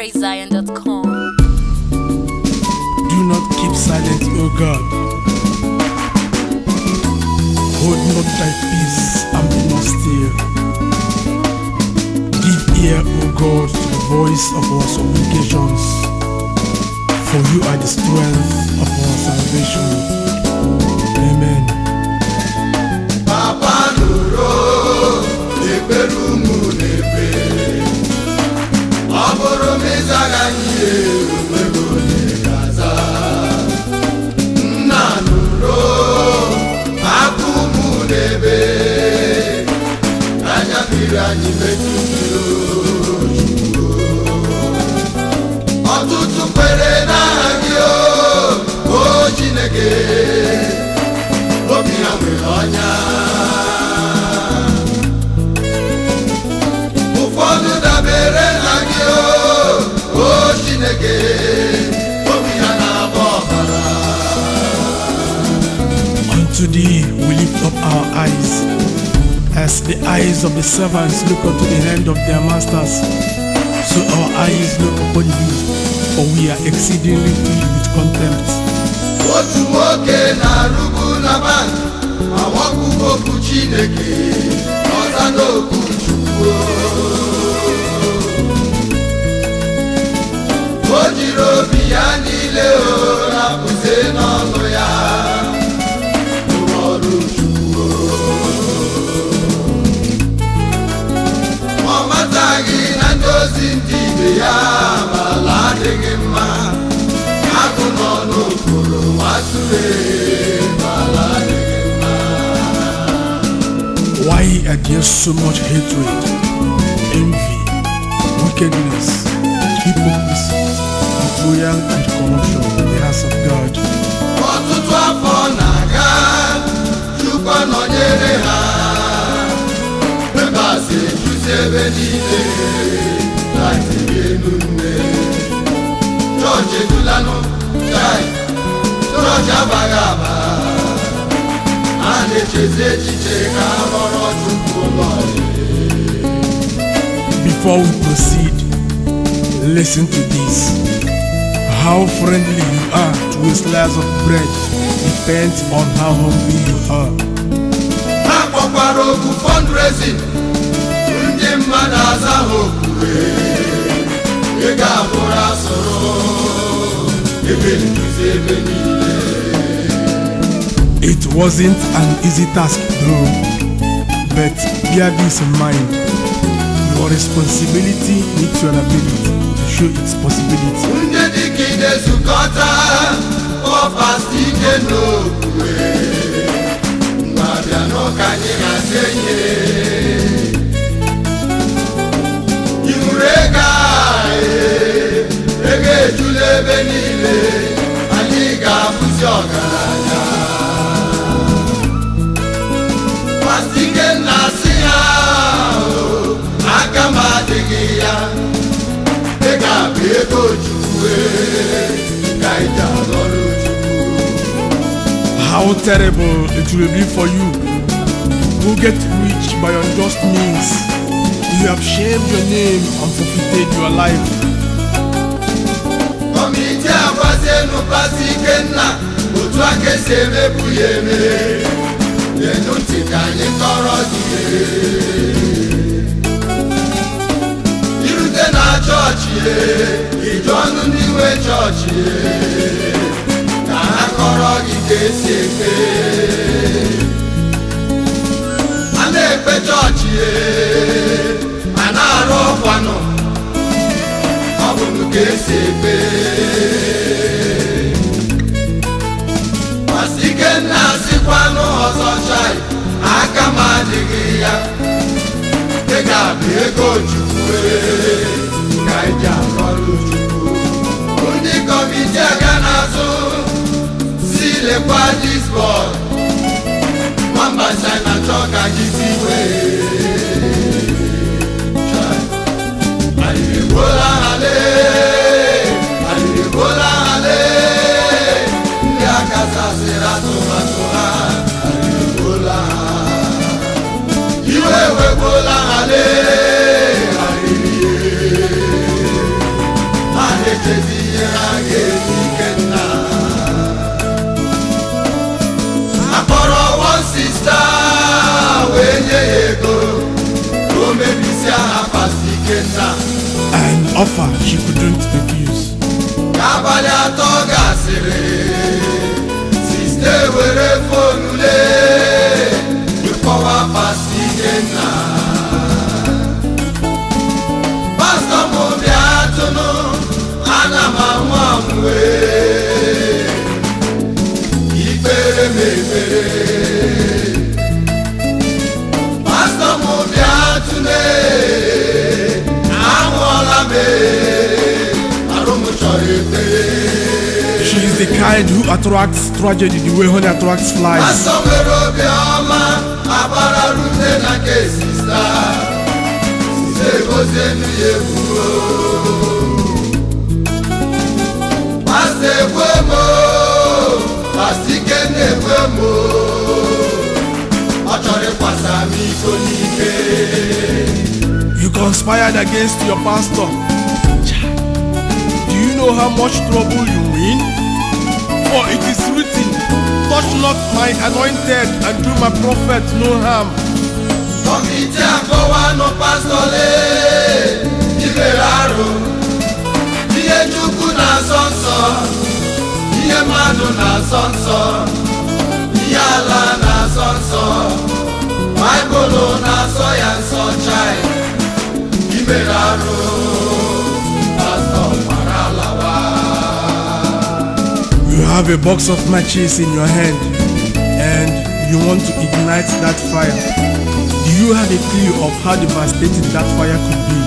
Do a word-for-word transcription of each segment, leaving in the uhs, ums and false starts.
praise zion dot com. Do not keep silent, O God. Hold not thy peace and be not still. Give ear, O God, to the voice of our supplications, for you are the strength of our salvation. Amen. Papa nuro, eberu mu nebe. Aboro mezaga nye, umego nekaza. Nna nuro, aku mu nebe. Kanya pirani metutiro. Otutu pere na hagio, o Chineke. Obi ya nwere ọnya. Ụfọdụ dabere na gị o Chineke, obi ya na-agba ọbara. Unto thee we lift up our eyes, as the eyes of the servants look unto the hand of their masters. So our eyes look upon you, for we are exceedingly filled with contempt. Otu nwoke na-arụbu na bank, awakwu okwu Chineke, ọza n'okwu Chukwu. O jiri obi ya niile o rapụzie n'ọnụ ya, rụrụ ọrụ Chukwu. Ọ mataghị na ndị ozi ndị ibe ya mala adịghị mma. Agụ nọ n'okporo nwatụre mala adịghị mma. Why are there so much hatred, envy, wickedness, hypocrisy, betrayal, and corruption in the house of God? Ọtụtụ afọ na-aga, Chukwu nọnyere ha. Members ejuzi ebe niile, na-etiri elu nne. Chọọchị edulanụ, chai, chọọchị abaghị aba. A na-echezi echiche ka a rọrọ Chukwu ụlọ. Before we proceed, listen to this. How friendly you are to a slice of bread depends on how hungry you are. Ha kpọkwara okwu fundraising, ndị mmadụ aza ha okwue. Ị ga-abụrụ asụrụ, ebe nduzi ebe niile. It wasn't an easy task though, but bear this in mind. Your responsibility needs your ability to show its possibility. Ndị dịka ị na-ezukọta, kpọpasị ike n'okwue. Mgbabịa n'ụka anyị hazie ihe. Ị hụrụ ego anyị, ego ejula ebe niile, anyị ga-abụzi ọgaranya. Pastọ Ike na-asị ha, aka m adịghị ya. Ego a bụ ego Chukwu, ka ị ji alọrụ Chukwu. How terrible it will be for you who get rich by unjust means. You have shamed your name and forfeited your life. Kọmiti agwazienu Pastọ Ikenna, otu aka esi emebu ya eme. Lenụ ntị ka anyị kọrọ gị. Irute na chọọchị, ije ọnụ ndị nwe chọọchị, ka ha kọrọ gị ka esi ekpe. A na-ekpe chọọchị, a na-arụ ọkwanụ, ọ bụrụ ka esi ekpe. Pastọ Ikenna asịkwanụ ọzọ chai, aka m adịghị ya. Ego a bụ ego Chukwu, ka ị ji alọrụ Chukwu. Ndị kọmiti aga n'azụ, si lekwa dis bọọdụ, nwamba China chọ ka gị si wee. Aliri egbola ha lee, aliri egbola ha lee. Ndị aka sasịrị atụmatụ ha, aliri egbola ha. Iwe wegbola ha lee, aliri. An offer she couldn't refuse. Pastor Mobiatono, Anama Mamwe, Ipere Mepere. Pastor Mobiatone, Amolame, Arumuchore. She is the kind who attracts tragedy the way honey attracts flies. Pastor Merobiama, Abararute na Kesista. You conspired against your pastor. Do you know how much trouble you win? For it is written, touch not my anointed and do my prophet no harm. Komite akọwa no pastole Iberaro Iye Chukwu na nsọ Iye mmadụ na nsọ Iye ala na nsọ Baịbụl na-asọ ya nsọ chai Iberaro Pastor Maralawa. You have a box of matches in your hand and you want to ignite that fire. Do you have a clue of how devastating that fire could be?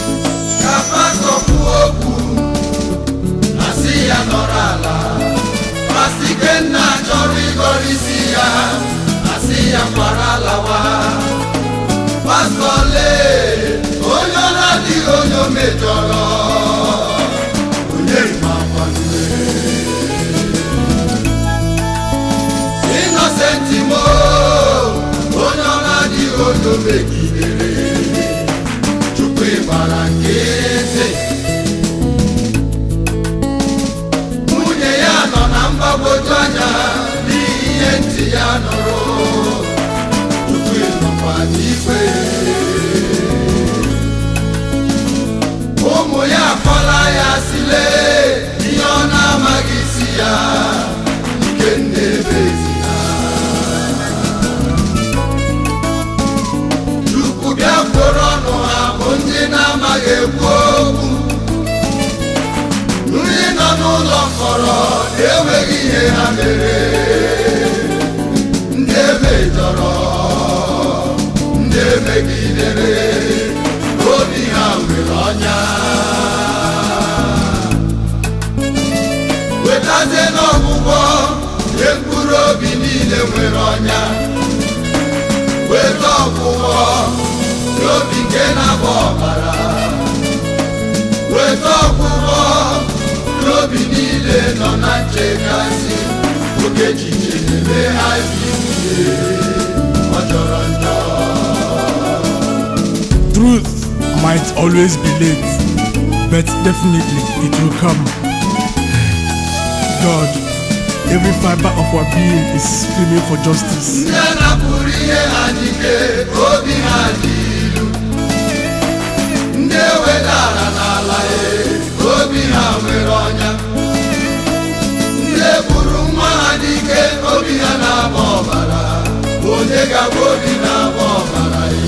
Munye ya nọ na mgbagwoju anya n'ihe ntị ya nụrụ tupu ịnọkwa n'ikpe. Ụmụ ya akpọla ya sile ihe ọ na-amaghị isi ya ike na-ebe ezi ha. Chukwu bịa kworo ọnụ ha bụ ndị na-amaghị ekwu okwu. Nri nọ n'ụlọ mkpọrọ na-enweghị ihe ha mere. Ndị emejọrọ, ndị emegidere, obi ha nwere ọnya. Wetazie n'ọgwụgwọ nye mkpụrụ obi niile nwere ọnya. Weta ọgwụgwọ n'obi nke na-agba ọbara. Weta ọgwụgwọ n'obi niile nọ na nchekasị. Oge echiche na-eme ha ihe ọ jọrọ njọ. Truth might always be late, but definitely it will come. God, every fiber of our being is screaming for justice. Ndị na-apụrụ ihe ha n'ike, obi ha dị ilu. Ndị ewedara n'ala ya, obi ha nwere ọnya. Ndị eburu nwa ha n'ike, obi ha na-agba ọbara. Onye ga-abụ obi na-agba ọbara ya.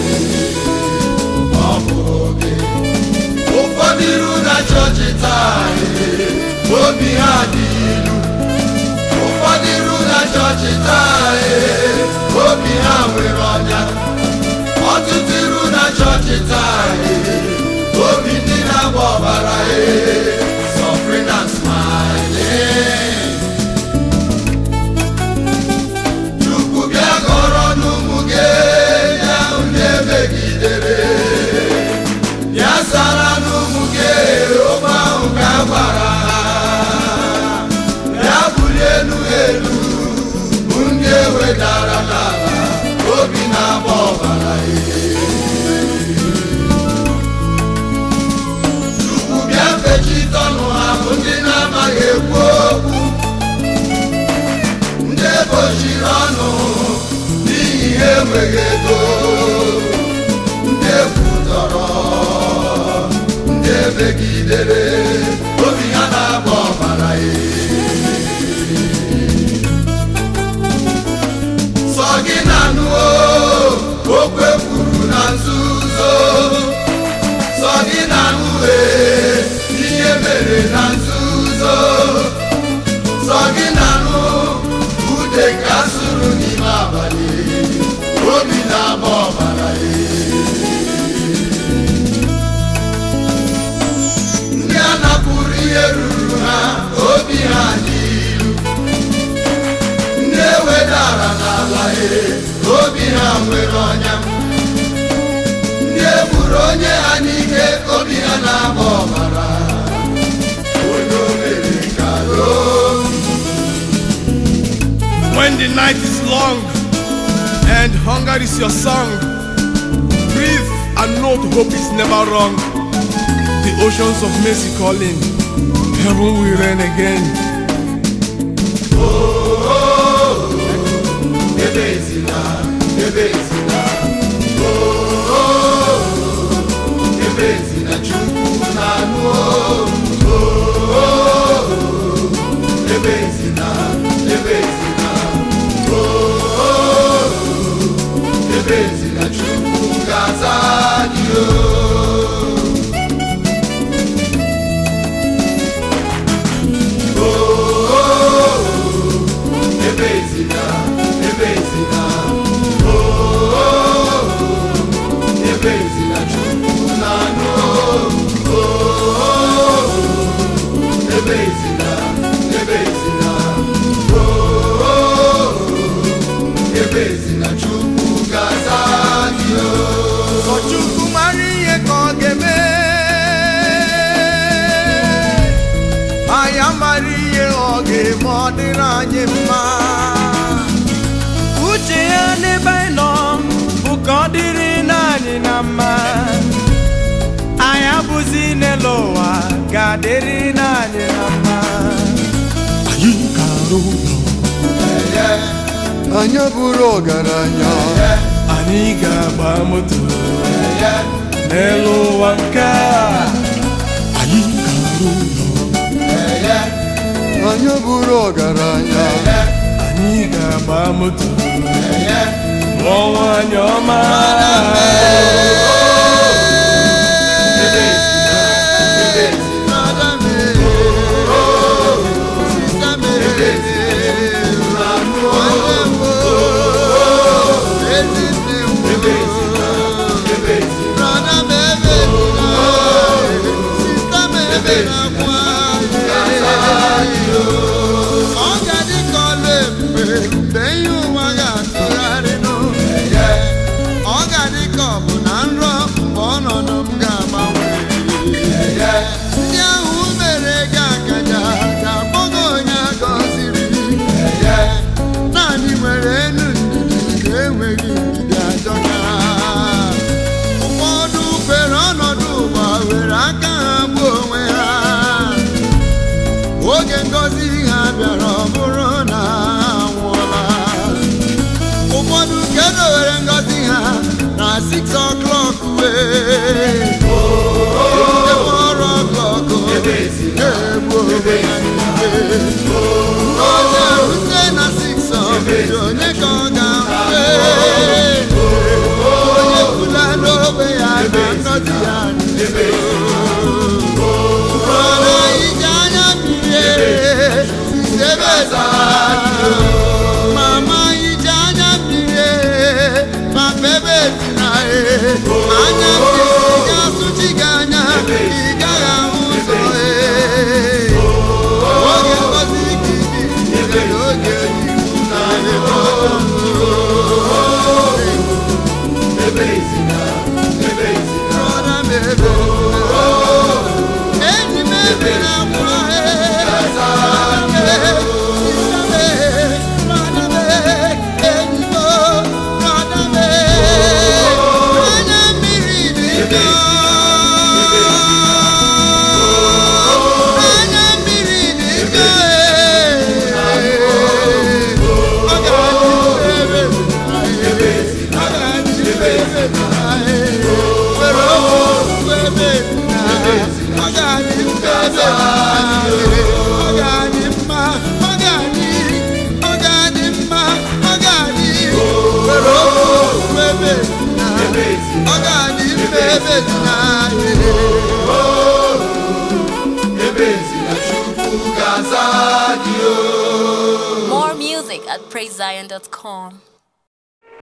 Ọ bụ oge. Ụfọdụ iru na chọọchị taa, obi ha dị ilu. Ụfọdụ iru na chọọchị taa, obi ha nwere ọnya. Ọtụtụ iru na chọọchị taa, obi ndị na-agba ọbara, suffering and smiling. Chukwu bịa gọrọ n'ụmụ gị ya ndị emegidere. Bịa sara n'ụmụ gị okwu ahụ ka a gwara ha. Bịa bulie elu elu ndị ewedara n'ala, obi na-agba ọbara. Chukwu bịa fechite ọnụ ha bụ ndị na-amaghị ekwu okwu. Ndị ebochiri ọnụ n'ihi ha enweghị ego. Ndị ekwuru megidere obi ha na-agba ọbara ya. Sọ gị na-anụ okwu ekwuru na nzuzo, sọ gị na-anụ ihe mere na nzuzo, sọ gị na-anụ ude ka sụrụ n'ime abalị obi na-agba ọbara ya. Ndị a napụrụ ihe ruru ha obi ha n'ilu, ndị ewedara n'ala obi ha nwere ọnya, ndị egburu onye ha n'ike obi ha na-agba ọbara. When the night is long and hunger is your song, breathe and know the hope is never wrong. The oceans of mercy calling, heaven will rain again. Oh, oh, oh, ebezina, ebezina. Oh, oh, ebezina, Chukwu na-anụ. Oh, oh, ebezina, ebezina. Oh, oh, ebezina, Chukwu ga-aza gị. Uche ya n'ebe anyị nọ bụ ka ọ dịrị naanị na mma, anyị abụzi n'elu ụwa ga-adịrị naanị na mma. Anyị gara ụlọ, anyị bụrụ ọgaranya, anyị ga-agba moto n'elu ụwa nke a. Anyị gara ụlọ, anyị bụrụ ọgaranya, anyị ga-agba moto lụọ nwanyị ọma. Ụfọdụ kwere ọnọdụ ụwa were aka ha gbuo onwe ha. music at praisezion dot com.